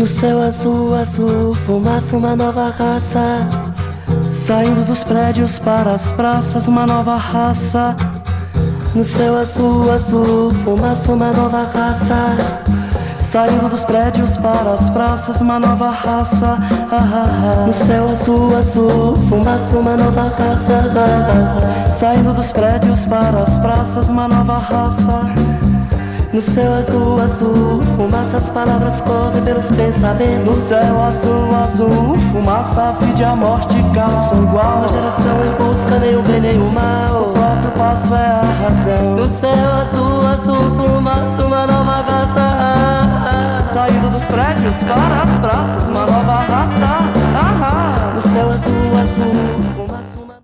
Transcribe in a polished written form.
No céu azul, azul, fumaça, uma nova raça. Saindo dos prédios para as praças, uma nova raça. No céu azul, azul, fumaça, uma nova raça. Saindo dos prédios para as praças, uma nova raça. No céu azul, azul, fumaça, uma nova raça. Saindo dos prédios para as praças, uma nova raça. No céu azul, azul, fumaça, as palavras correm pelos pensamentos. No céu azul, azul, fumaça, a vida e a morte causam igual. Uma geração